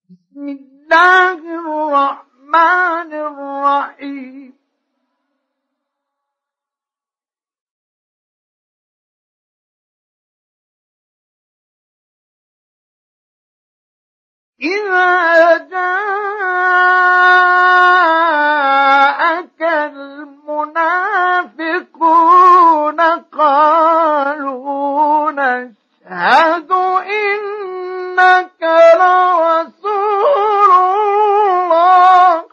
بسم الله الرحمن الرحيم. إذا جاءك المنافقون قالوا نشهد إنك لرسول الله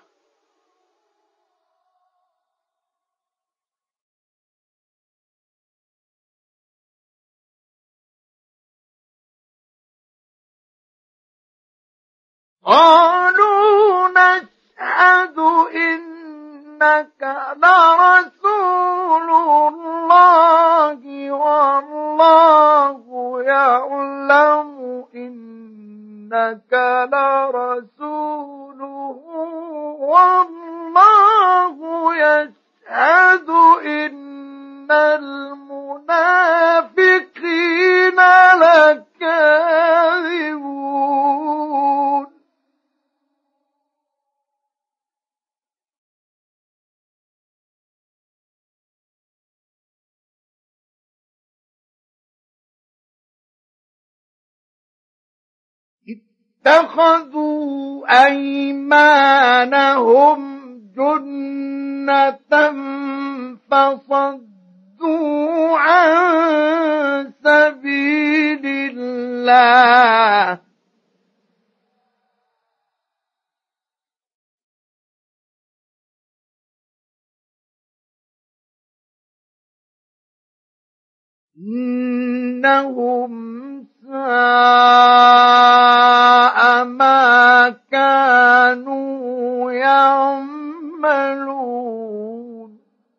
قالوا نشهد إنك لرسول الله والله يعلم إنك لرسوله والله يشهد إن المنافقين لكاذبون. اتخذوا أيمانهم جنة فصدوا عن سبيل الله إنهم ساء ما كانوا يعملون.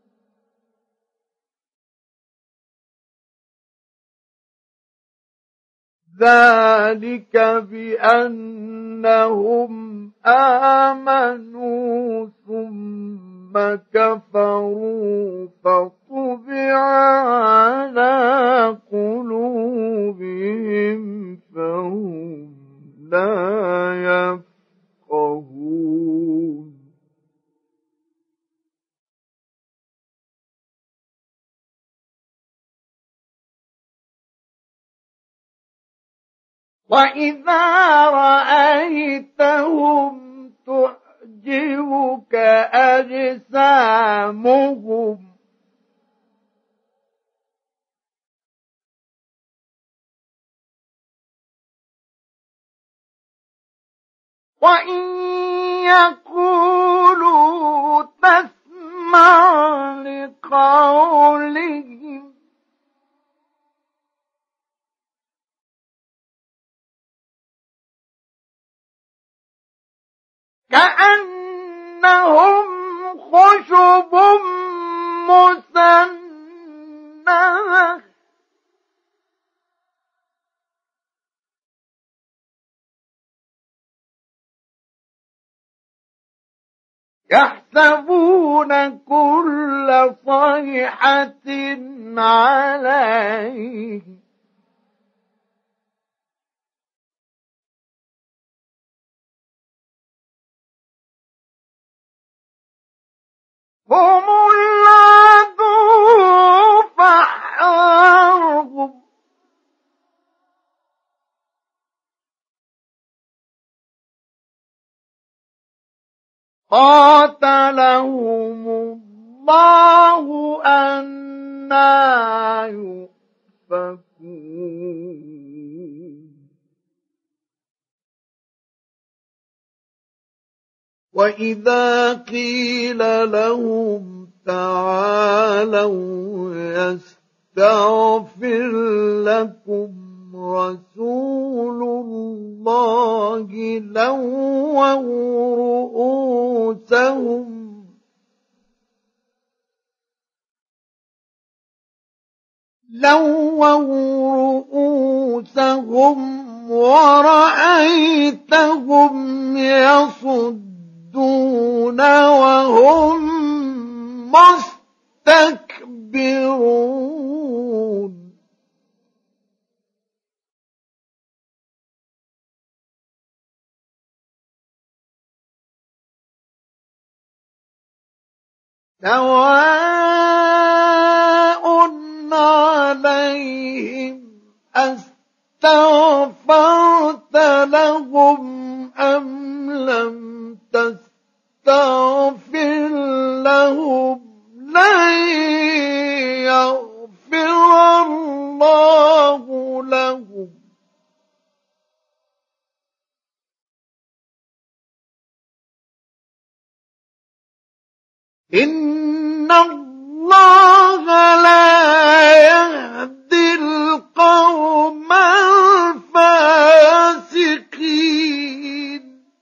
ذلك بأنهم آمنوا ثم كفروا فطبع على قلوبهم فهم لا يفقهون. وإذا رأيتهم تعجبك أجسامهم وإن يقولوا تسمع لقولهم كأنهم خشب مسندة يحسبون كل صيحة عليه هم العدو فاحذرهم قاتلهم الله أنى يؤفكون. وإذا قيل لهم تعالوا يستغفر لكم رسول الله لووا رؤوسهم ورأيتهم يصدون وهم مستكبرون. سواء عليهم أستغفرت لهم أم لم تستغفر لهم لن يغفر الله لهم إن الله لا يهدي القوم الفاسقين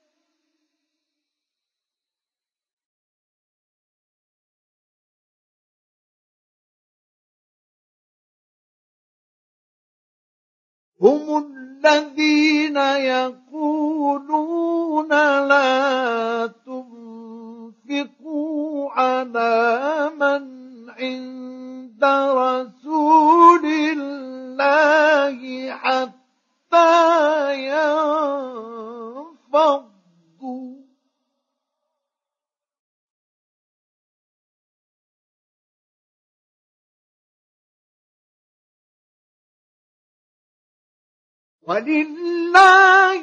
هم الذين يقولون لا تنفقوا على من عند رسول الله حتى ينفضوا ولله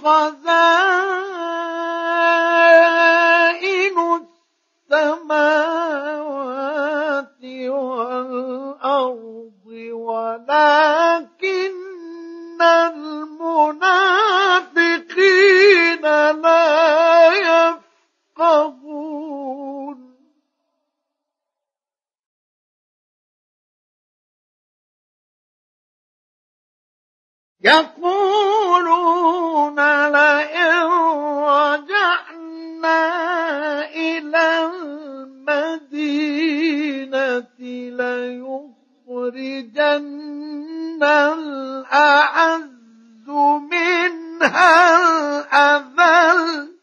خزائن السماوات والأرض ولكن المنافقين لا يفقهون يقولون لئن رجعنا إلى المدينة ليخرجن الأعز منها الأذل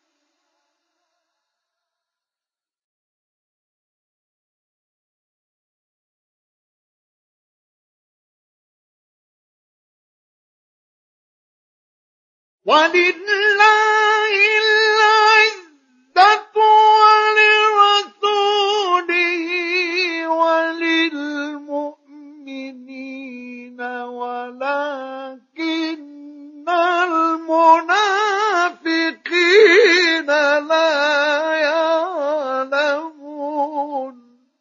ولله العزة ولرسوله وللمؤمنين ولكن المنافقين لا يعلمون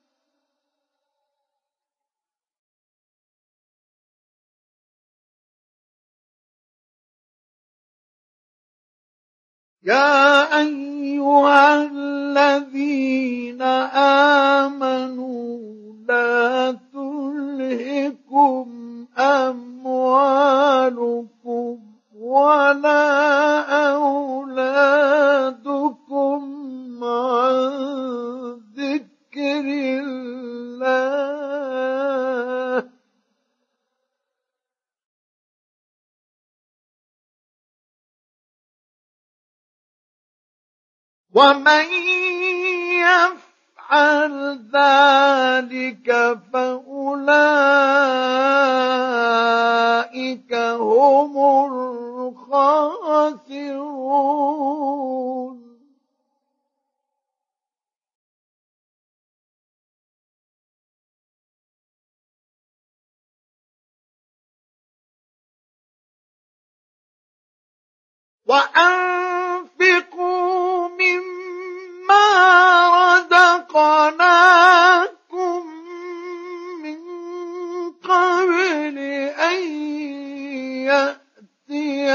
يا أيها الذين آمنوا لا تلهكم أموالكم ولا أولادكم عن ذكر الله ومن يفعل ذلك فأولئك هم الخاسرون وأنفقوا مما رزقناكم من قبل أن يأتي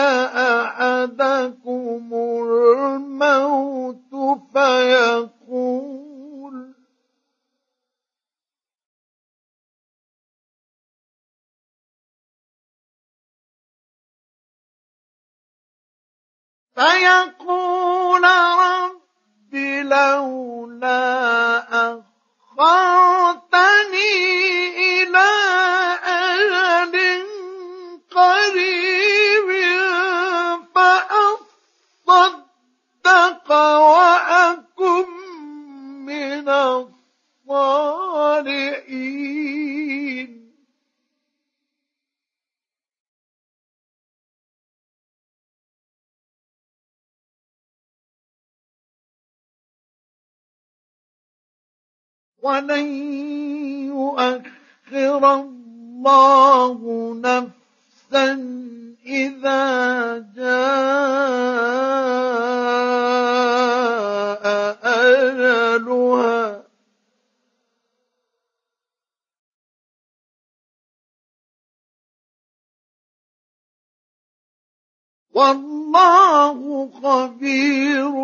أحدكم الموت فيقول رب لولا أخرتني إلى أجل قريب فأصدق وأكن من الصالحين ولن يؤخر الله نفسا إذا جاء أجلها والله خبير